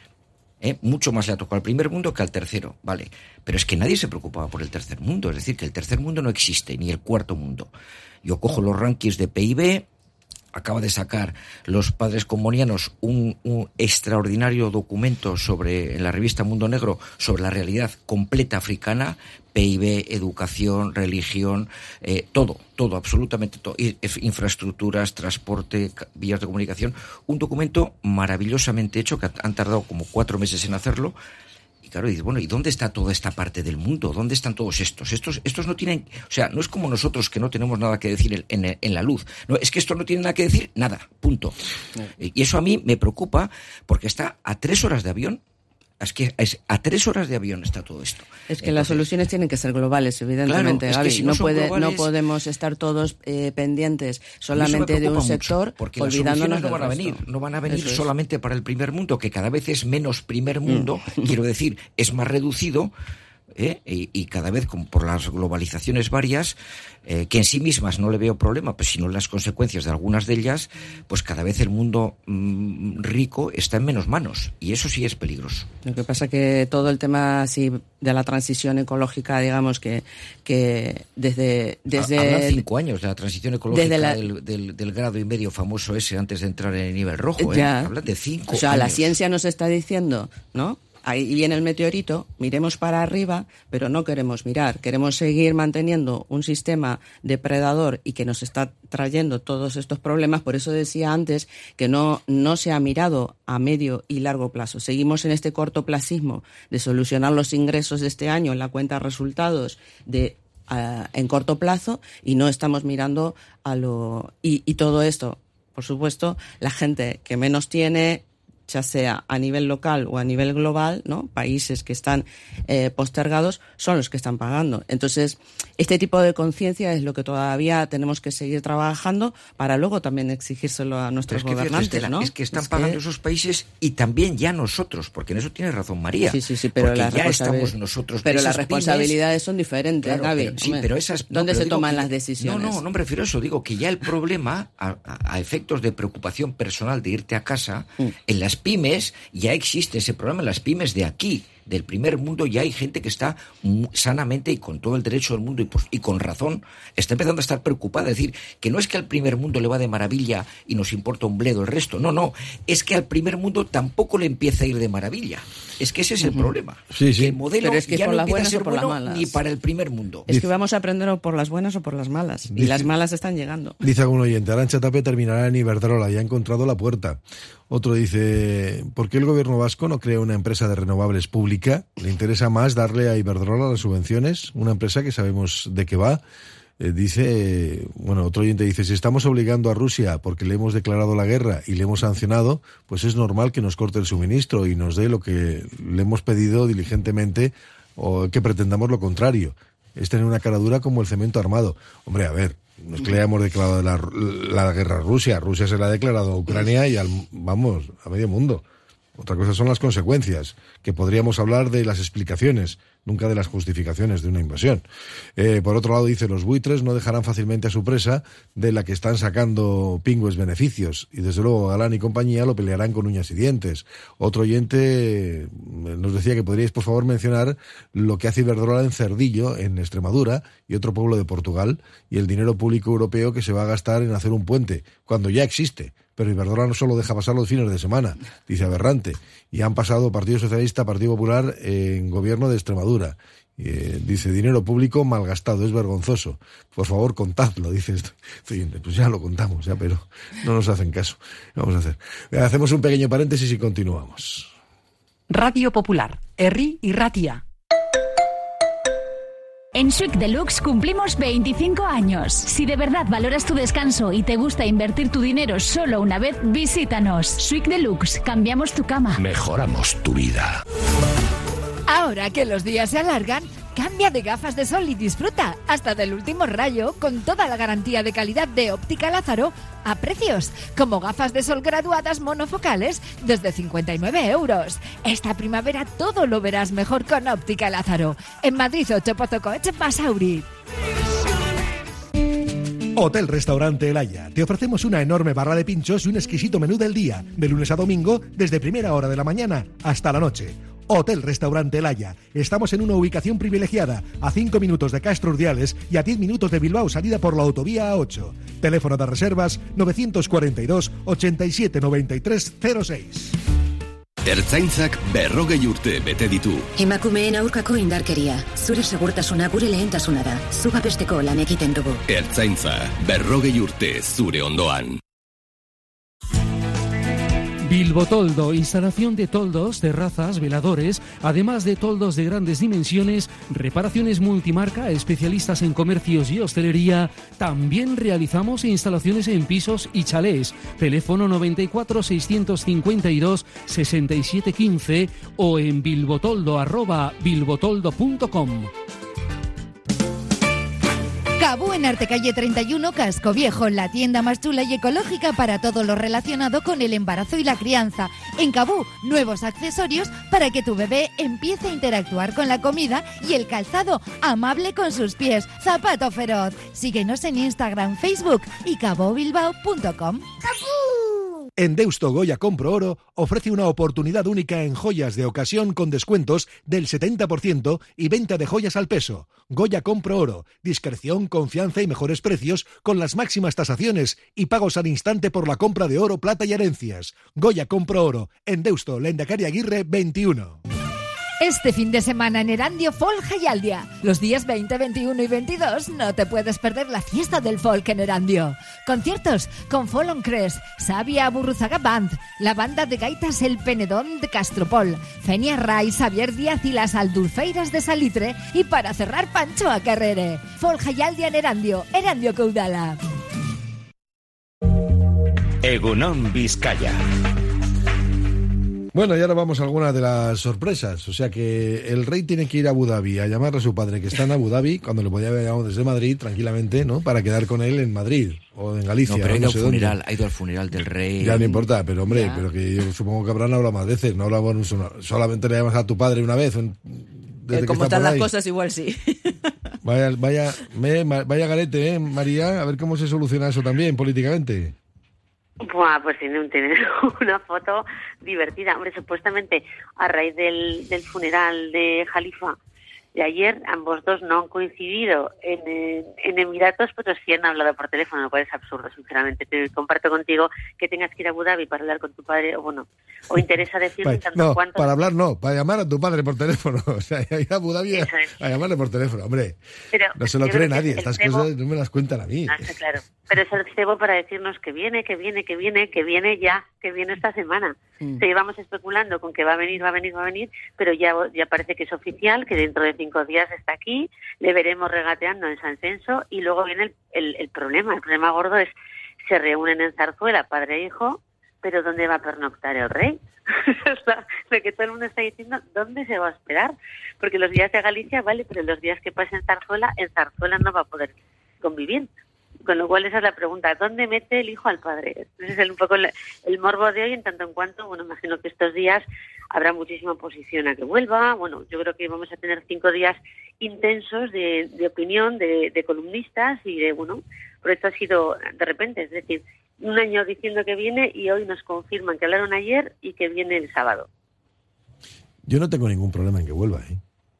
¿Eh? Mucho más le ha tocado al primer mundo que al tercero, ¿vale? Pero es que nadie se preocupaba por el tercer mundo, es decir, que el tercer mundo no existe, ni el cuarto mundo. Yo cojo los rankings de P I B, acaba de sacar los padres comunianos un, un extraordinario documento sobre, en la revista Mundo Negro, sobre la realidad completa africana, P I B, educación, religión, eh, todo, todo, absolutamente todo, I- infraestructuras, transporte, ca- vías de comunicación, un documento maravillosamente hecho que han tardado como cuatro meses en hacerlo. Y claro, dices, bueno, ¿y dónde está toda esta parte del mundo? ¿Dónde están todos estos? Estos estos no tienen, o sea, no es como nosotros que no tenemos nada que decir en, en, en la luz. No, es que estos no tienen nada que decir, nada, punto. Y eso a mí me preocupa porque está a tres horas de avión. Es que es, a tres horas de avión está todo esto. Es que las soluciones tienen que ser globales, evidentemente, Claro, es que Gaby. si no no, son puede, globales- no podemos estar todos eh, pendientes Y eso me solamente de preocupa un mucho, sector, porque las olvidándonos soluciones no del van a resto. venir, no van a venir Eso es. solamente para el primer mundo, que cada vez es menos primer mundo, quiero decir, es más reducido. ¿eh? Y, y cada vez con, por las globalizaciones varias, eh, que en sí mismas no le veo problema, pues sino las consecuencias de algunas de ellas, pues cada vez el mundo mmm, rico está en menos manos, y eso sí es peligroso. Lo que pasa que todo el tema así de la transición ecológica, digamos que que desde desde Hablan cinco años de la transición ecológica desde la- del, del, del grado y medio famoso ese antes de entrar en el nivel rojo. ¿eh? Ya. Hablan de cinco O sea, la años. ciencia nos está diciendo, ¿no? Ahí viene el meteorito, miremos para arriba, pero no queremos mirar. Queremos seguir manteniendo un sistema depredador y que nos está trayendo todos estos problemas. Por eso decía antes que no, no se ha mirado a medio y largo plazo. Seguimos en este cortoplacismo de solucionar los ingresos de este año en la cuenta de resultados de uh, en corto plazo, y no estamos mirando a lo... Y, y todo esto, por supuesto, la gente que menos tiene, ya sea a nivel local o a nivel global, ¿no? Países que están eh, postergados son los que están pagando. Entonces, este tipo de conciencia es lo que todavía tenemos que seguir trabajando para luego también exigírselo a nuestros Pero es que, fíjate, gobernantes, Estela, ¿no? es que están Es pagando que- esos países y también ya nosotros, porque en eso tiene razón María. Sí, sí, sí, pero porque la ya responsabil- estamos nosotros. Pero esas las responsabilidades son diferentes, Claro, Gaby. pero- sí, Hombre, pero esas, no, ¿dónde pero se digo toman que- las decisiones? No, no, no me refiero a eso. Digo que ya el problema, a, a- a efectos de preocupación personal de irte a casa, Mm. en las pymes ya existe ese problema. En las pymes de aquí, del primer mundo, ya hay gente que está mu- sanamente y con todo el derecho del mundo y, pues, y con razón, está empezando a estar preocupada. Es decir, que no es que al primer mundo le va de maravilla y nos importa un bledo el resto. No, no. Es que al primer mundo tampoco le empieza a ir de maravilla. Es que ese es el Ujú. problema. Sí, sí. Que el modelo Pero es que ya por no las empieza a buenas ser o por las bueno malas. ni para el primer mundo. Es que vamos a aprender o por las buenas o por las malas. Y Dice- las malas están llegando. Dice algún oyente, Arantxa Tapia terminará en Iberdrola, ya ha encontrado la puerta. Otro dice, ¿por qué el gobierno vasco no crea una empresa de renovables pública? ¿Le interesa más darle a Iberdrola las subvenciones? Una empresa que sabemos de qué va. Eh, dice, bueno, otro oyente dice, si estamos obligando a Rusia porque le hemos declarado la guerra y le hemos sancionado, pues es normal que nos corte el suministro y nos dé lo que le hemos pedido diligentemente o que pretendamos lo contrario. Es tener una cara dura como el cemento armado. Hombre, a ver, no es que le hayamos declarado la, la guerra a Rusia. Rusia se la ha declarado a Ucrania y al, vamos, a medio mundo. Otra cosa son las consecuencias, que podríamos hablar de las explicaciones, nunca de las justificaciones de una invasión. Eh, por otro lado, dice, los buitres no dejarán fácilmente a su presa, de la que están sacando pingües beneficios, y desde luego Galán y compañía lo pelearán con uñas y dientes. Otro oyente nos decía que podríais, por favor, mencionar lo que hace Iberdrola en Cerdillo, en Extremadura, y otro pueblo de Portugal, y el dinero público europeo que se va a gastar en hacer un puente, cuando ya existe. Pero Iberdrola no solo deja pasar los fines de semana, dice aberrante. Y han pasado Partido Socialista, Partido Popular en gobierno de Extremadura. Eh, dice, dinero público malgastado, es vergonzoso. Por favor, contadlo, dice esto. Pues ya lo contamos, ya, pero no nos hacen caso. Vamos a hacer. Hacemos un pequeño paréntesis y continuamos. Radio Popular, Herri y Ratia. En Swig Deluxe cumplimos veinticinco años. Si de verdad valoras tu descanso y te gusta invertir tu dinero solo una vez, visítanos. Swig Deluxe, cambiamos tu cama. Mejoramos tu vida. Ahora que los días se alargan, cambia de gafas de sol y disfruta hasta del último rayo con toda la garantía de calidad de Óptica Lázaro a precios como gafas de sol graduadas monofocales desde cincuenta y nueve euros. Esta primavera todo lo verás mejor con Óptica Lázaro. En Madrid, ocho Pozocoech, Basauri. Hotel Restaurante El Haya. Te ofrecemos una enorme barra de pinchos y un exquisito menú del día, de lunes a domingo, desde primera hora de la mañana hasta la noche. Hotel Restaurante El Haya. Estamos en una ubicación privilegiada, a cinco minutos de Castro Urdiales y a diez minutos de Bilbao, salida por la autovía A ocho. Teléfono de reservas novecientos cuarenta y dos, ochenta y siete, noventa y tres, cero seis. Ertzaintzak berrogei urte bete ditu. Emakumeen aurkako indarkeria. Zure segurtasuna gure lehentasuna da. Zu babesteko lan egiten dugu. Ertzaintza, berrogei urte zure ondoan. Bilbotoldo, instalación de toldos, terrazas, veladores, además de toldos de grandes dimensiones, reparaciones multimarca, especialistas en comercios y hostelería. También realizamos instalaciones en pisos y chalés. Teléfono noventa y cuatro, seiscientos cincuenta y dos, sesenta y siete quince o en bilbotoldo arroba bilbotoldo punto com. Cabú en Artecalle treinta y uno, Casco Viejo, la tienda más chula y ecológica para todo lo relacionado con el embarazo y la crianza. En Cabú, nuevos accesorios para que tu bebé empiece a interactuar con la comida y el calzado, amable con sus pies. Zapato feroz. Síguenos en Instagram, Facebook y cabobilbao punto com. ¡Cabú! En Deusto Goya Compro Oro ofrece una oportunidad única en joyas de ocasión con descuentos del setenta por ciento y venta de joyas al peso. Goya Compro Oro, discreción, confianza y mejores precios con las máximas tasaciones y pagos al instante por la compra de oro, plata y herencias. Goya Compro Oro, en Deusto, Lehendakari Aguirre veintiuno. Este fin de semana en Erandio Folk Jaialdia. Los días veinte, veintiuno y veintidós no te puedes perder la fiesta del folk en Erandio. Conciertos con Folon Crest, Sabia Burruzaga Band, la banda de gaitas El Penedón de Castropol, Fenia Ray, Xavier Díaz y las Aldulfeiras de Salitre y para cerrar Panchoa Carrere. Folk Jaialdia en Erandio, Erandio Caudala. Egunon Vizcaya. Bueno, y ahora vamos a algunas de las sorpresas. O sea que el rey tiene que ir a Abu Dhabi a llamarle a su padre, que está en Abu Dhabi, cuando le podía haber llamado desde Madrid, tranquilamente, ¿no? Para quedar con él en Madrid o en Galicia. No, pero ha ido, no sé al funeral, dónde. ha ido al funeral del rey. Ya no importa, pero hombre, ya. pero que yo supongo que habrán hablado más veces. No hablamos solamente le llamas a tu padre una vez. Desde Como que está están por las ahí. cosas, igual sí. Vaya, vaya, me, vaya garete, ¿eh, María? A ver cómo se soluciona eso también políticamente. Buah, pues tiene, tiene una foto divertida. Hombre, supuestamente a raíz del, del funeral de Jalifa de ayer, ambos dos no han coincidido en, en, en Emiratos, pero sí han hablado por teléfono, lo cual es absurdo, sinceramente. Te comparto contigo que tengas que ir a Abu Dhabi para hablar con tu padre, o bueno, o interesa decirle Pa, tanto no, cuanto... para hablar no, para llamar a tu padre por teléfono. O sea, ir a Abu Dhabi a, a llamarle por teléfono, hombre. Pero no se lo yo cree creo que nadie, el estas cebo... cosas no me las cuentan a mí. Ah, sí, claro. Pero es el cebo para decirnos que viene, que viene, que viene, que viene ya, que viene esta semana. Mm. Se llevamos especulando con que va a venir, va a venir, va a venir, pero ya, ya parece que es oficial, que dentro de cinco días está aquí, le veremos regateando en San Censo y luego viene el, el, el problema. El problema gordo es, se reúnen en Zarzuela, padre e hijo, pero ¿dónde va a pernoctar el rey? Lo que todo el mundo está diciendo, ¿dónde se va a esperar? Porque los días de Galicia, vale, pero los días que pasa en Zarzuela, en Zarzuela no va a poder convivir. Con lo cual esa es la pregunta, ¿dónde mete el hijo al padre? Ese es un poco el, el morbo de hoy, en tanto en cuanto, bueno, imagino que estos días habrá muchísima oposición a que vuelva. Bueno, yo creo que vamos a tener cinco días intensos de, de opinión, de, de columnistas y de, bueno, pero esto ha sido de repente, es decir, un año diciendo que viene y hoy nos confirman que hablaron ayer y que viene el sábado. Yo no tengo ningún problema en que vuelva, ¿eh?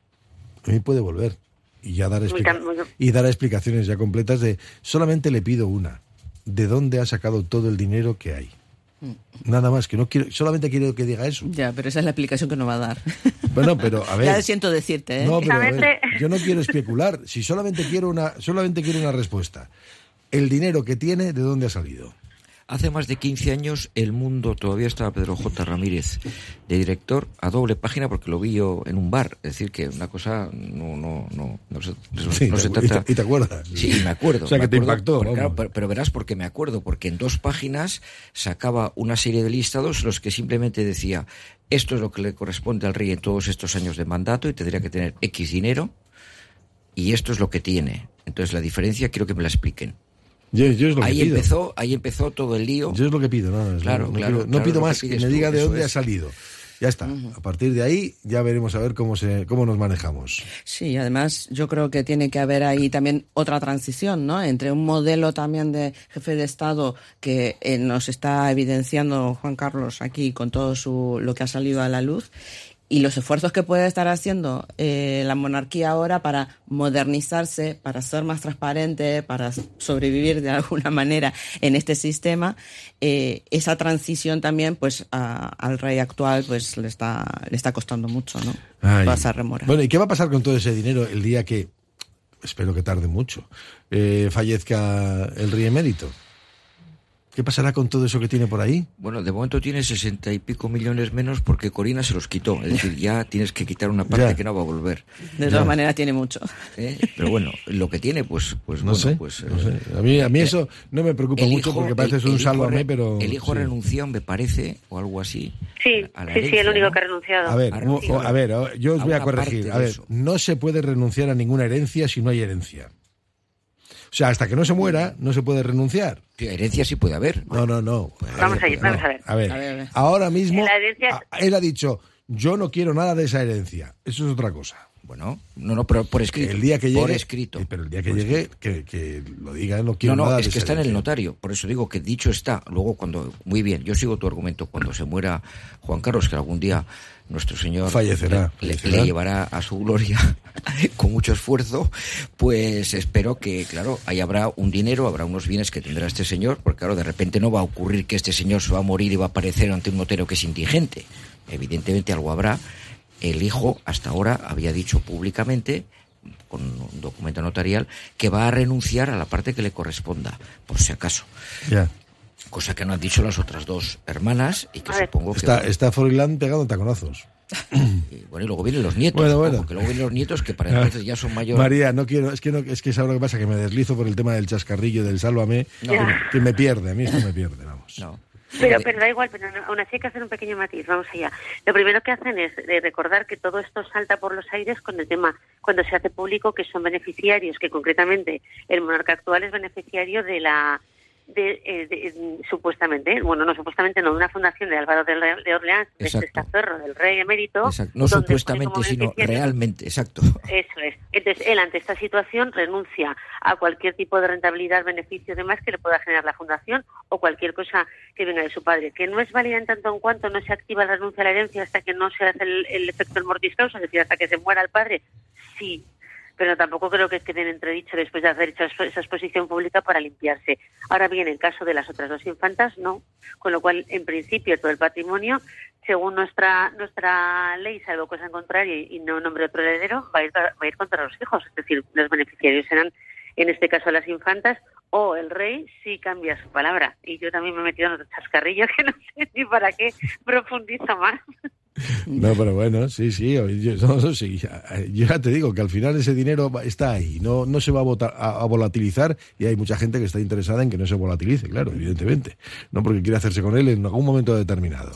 A mí puede volver. Y ya dar, explica- y dar explicaciones ya completas de... Solamente le pido una. ¿De dónde ha sacado todo el dinero que hay? Nada más, que no quiero... Solamente quiero que diga eso. Ya, pero esa es la explicación que no va a dar. Bueno, pero a ver... Ya siento decirte, ¿eh? No, pero a ver, yo no quiero especular. Si solamente quiero una, solamente quiero una respuesta. El dinero que tiene, ¿de dónde ha salido? Hace más de quince años El Mundo todavía estaba Pedro J. Ramírez de director a doble página porque lo vi yo en un bar. Es decir, que una cosa no no no no se, no, Sí, no se y trata... te- y te acuerdas. Sí, me acuerdo. O sea, me que te acuerdo impactó, porque, vamos. claro, pero, pero verás porque me acuerdo, porque en dos páginas sacaba una serie de listados en los que simplemente decía esto es lo que le corresponde al rey en todos estos años de mandato y tendría que tener X dinero y esto es lo que tiene. Entonces la diferencia quiero que me la expliquen. Yo, yo es lo ahí que pido. empezó, ahí empezó todo el lío. Yo es lo que pido, no, Claro, no, no claro, pido, no claro, pido lo que más que pides me tú, diga de eso dónde es. ha salido. Ya está. A partir de ahí ya veremos a ver cómo se cómo nos manejamos. Sí, además yo creo que tiene que haber ahí también otra transición, ¿no? Entre un modelo también de jefe de Estado que eh, nos está evidenciando Juan Carlos aquí con todo su lo que ha salido a la luz y los esfuerzos que puede estar haciendo eh, la monarquía ahora para modernizarse, para ser más transparente, para sobrevivir de alguna manera en este sistema, eh, esa transición también pues a, al rey actual pues le está le está costando mucho, ¿no? Ay. Toda esa remora. Bueno, ¿y qué va a pasar con todo ese dinero el día que, espero que tarde mucho, eh, fallezca el rey emérito? ¿Qué pasará con todo eso que tiene por ahí? Bueno, de momento tiene sesenta y pico millones menos porque Corina se los quitó. Es decir, ya tienes que quitar una parte Ya. que no va a volver. De todas maneras tiene mucho. ¿Eh? Pero bueno, lo que tiene, pues, pues No bueno, sé, pues. no eh, sé. A mí, a mí eh, eso no me preocupa el mucho hijo- porque parece el- un el hijo sálvame, re- pero... El hijo sí. renunció, me parece, o algo así. Sí, a la sí, sí, herencia, el único ¿no? que ha renunciado. A ver, Ha mo- renunciado. a ver, yo os A voy a una corregir. parte A de ver, eso. no se puede renunciar a ninguna herencia si no hay herencia. O sea, hasta que no se muera, no se puede renunciar. Sí, herencia sí puede haber. No, no, no. Vamos a ir, vamos a ver. A ver, A ver, a ver. ahora mismo, La herencia es- a- él ha dicho, yo no quiero nada de esa herencia. Eso es otra cosa. Bueno, no, no, pero por escrito. El día que llegue, Por escrito. eh, pero el día que Por llegue, que, que lo diga, no quiero No, no, nada es de que esa está en el herencia. notario. Por eso digo que dicho está. Luego cuando... Muy bien, yo sigo tu argumento. Cuando se muera Juan Carlos, que algún día nuestro Señor Fallecerá, le, le- fallecerá. le llevará a su gloria con mucho esfuerzo, pues espero que, claro, ahí habrá un dinero, habrá unos bienes que tendrá este señor, porque claro, de repente no va a ocurrir que este señor se va a morir y va a aparecer ante un notero que es indigente. Evidentemente algo habrá. El hijo hasta ahora había dicho públicamente, con un documento notarial, que va a renunciar a la parte que le corresponda, por si acaso. Ya. Cosa que no han dicho las otras dos hermanas y que A ver. supongo que... Está, está Froilán pegado en taconazos. Y bueno, y luego vienen los nietos. Bueno, bueno. Ojo, que luego vienen los nietos que para entonces ya son mayores. María, no quiero, es que no, es que sabes lo que pasa, que me deslizo por el tema del chascarrillo del sálvame, No. que, que me pierde, a mí esto me pierde, vamos. No. Pero, pero da igual, pero no- aún así hay que hacer un pequeño matiz, vamos allá. Lo primero que hacen es eh, recordar que todo esto salta por los aires con el tema, cuando se hace público que son beneficiarios, que concretamente el monarca actual es beneficiario de la... De, eh, de- eh, supuestamente, bueno, no supuestamente, no, de una fundación de Álvaro de, Re- de Orleans, de este Exacto. estaferro del rey emérito. Exacto. No donde pone supuestamente, como sino beneficiario- realmente, exacto. Eso es. Entonces, él ante esta situación renuncia a cualquier tipo de rentabilidad, beneficio, demás que le pueda generar la fundación o cualquier cosa que venga de su padre. Que no es válida en tanto en cuanto no se activa la renuncia a la herencia hasta que no se hace el, el efecto del mortis causa, es decir, hasta que se muera el padre. Sí, pero tampoco creo que quede en entredicho después de hacer hecho esa exposición pública para limpiarse. Ahora bien, en el caso de las otras dos infantas, no. Con lo cual, en principio, todo el patrimonio, según nuestra nuestra ley, salvo cosa en contraria y no nombre otro heredero, va a ir va a ir contra los hijos. Es decir, los beneficiarios serán, en este caso, las infantas, o el rey si cambia su palabra. Y yo también me he metido en otro chascarrillo que no sé ni para qué profundizo más. No, pero bueno, sí, sí, yo, no, no, sí, yo ya te digo que al final ese dinero está ahí, no, no se va a, votar, a, a volatilizar, y hay mucha gente que está interesada en que no se volatilice, claro, evidentemente, no porque quiere hacerse con él en algún momento determinado.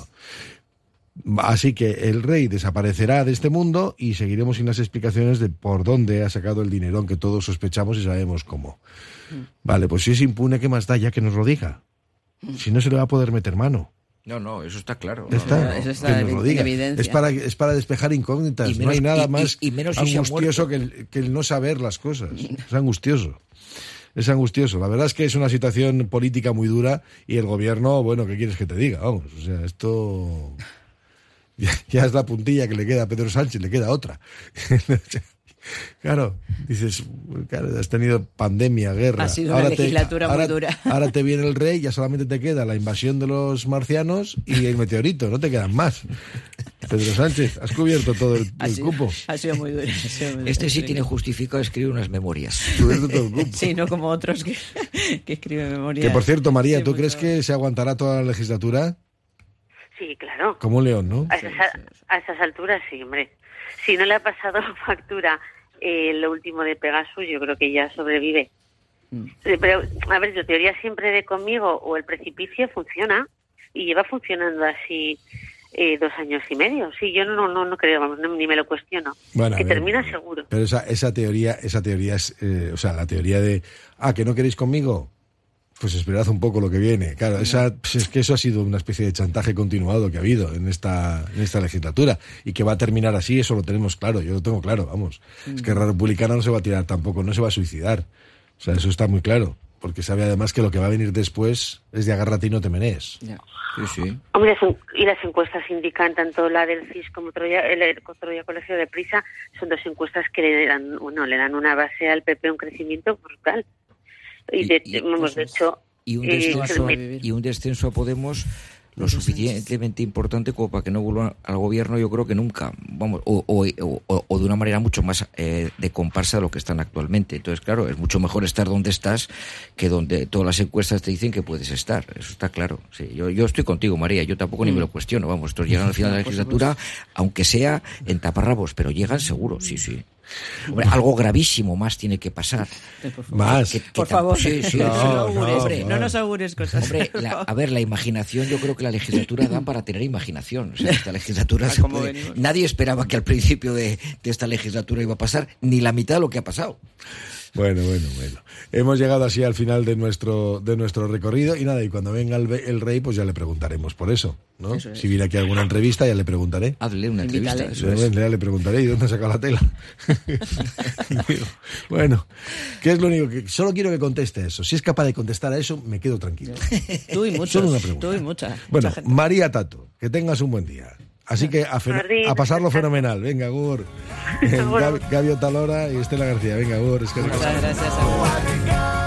Así que el rey desaparecerá de este mundo y seguiremos sin las explicaciones de por dónde ha sacado el dinero, aunque todos sospechamos y sabemos cómo. Vale, pues si es impune, ¿qué más da? Ya que nos lo diga. Si no, se le va a poder meter mano. No, no, eso está claro. Está, no, no, eso está que nos lo diga. en evidencia. Es para, es para despejar incógnitas. Menos, no hay nada y, más y, y menos si angustioso que el, que el no saber las cosas. Es angustioso. Es angustioso. La verdad es que es una situación política muy dura y el gobierno, bueno, ¿qué quieres que te diga? Vamos, o sea, esto ya, ya es la puntilla que le queda a Pedro Sánchez, le queda otra. Claro, dices, claro, has tenido pandemia, guerra. Ha sido ahora una legislatura te, muy ahora, dura. Ahora te viene el rey, ya solamente te queda la invasión de los marcianos y el meteorito, no te quedan más. Pedro Sánchez, has cubierto todo el, ha el sido, cupo. Ha sido muy duro. Ha sido muy duro este sí, sí tiene justificado escribir unas memorias. Cubierto todo el cupo. Sí, no como otros que, que escriben memorias. Que por cierto, María, sí, ¿tú crees que se aguantará toda la legislatura? Sí, claro. Como un león, ¿no? A esas, a esas alturas sí, hombre. Si no le ha pasado factura eh, lo último de Pegasus, yo creo que ya sobrevive. Mm. Pero, a ver, la teoría siempre de conmigo o el precipicio funciona y lleva funcionando así eh, dos años y medio. Sí, yo no no no creo, vamos, no, ni me lo cuestiono. Bueno, que ver, termina seguro. Pero esa esa teoría, esa teoría es, eh, o sea, la teoría de, ah, que no queréis conmigo. Pues esperad un poco lo que viene. Claro, esa, pues es que eso ha sido una especie de chantaje continuado que ha habido en esta en esta legislatura y que va a terminar así, eso lo tenemos claro, yo lo tengo claro, vamos. Mm. Es que la republicana no se va a tirar tampoco, no se va a suicidar. O sea, eso está muy claro, porque sabe además que lo que va a venir después es de agárrate y no te menees. Yeah. Sí, sí. Hombre, y las encuestas indican, tanto la del C I S como Troya, el Troya Colegio de Prisa, son dos encuestas que le dan, bueno, le dan una base al P P, un crecimiento brutal. Y, de, y, vamos, de hecho, y un, descenso, eh, y un descenso a Podemos lo suficientemente importante como para que no vuelvan al gobierno, yo creo que nunca, vamos, o, o, o, o de una manera mucho más eh, de comparsa de lo que están actualmente. Entonces, claro, es mucho mejor estar donde estás que donde todas las encuestas te dicen que puedes estar. Eso está claro. Sí, yo, yo estoy contigo, María, yo tampoco mm. ni me lo cuestiono. Vamos, estos llegan al final de la legislatura, aunque sea en taparrabos, pero llegan seguro, sí, sí. Hombre, algo gravísimo más tiene que pasar. Más. Que, que por favor, sí, sí, no, sí, no, hombre, hombre, no nos augures cosas. Hombre, la, a ver, la imaginación, yo creo que la legislatura da para tener imaginación. O sea, esta legislatura se puede... Nadie esperaba que al principio de, de esta legislatura iba a pasar ni la mitad de lo que ha pasado. Bueno, bueno, bueno. Hemos llegado así al final de nuestro de nuestro recorrido y nada, y cuando venga el, el rey, pues ya le preguntaremos por eso, ¿no? Eso es. Si viene aquí alguna entrevista, ya le preguntaré. Hazle una entrevista. Eso es. Ya le preguntaré, ¿y dónde ha sacado la tela? Bueno, ¿qué es lo único que... Solo quiero que conteste eso. Si es capaz de contestar a eso, me quedo tranquilo. Tú y muchos. Solo una pregunta. Tú y mucha, bueno, mucha gente. María Tato, que tengas un buen día. Así que a, a pasarlo fenomenal. Venga, Gur. Gabi Otalora y Estela García. Venga, Gur. Es que muchas gracias.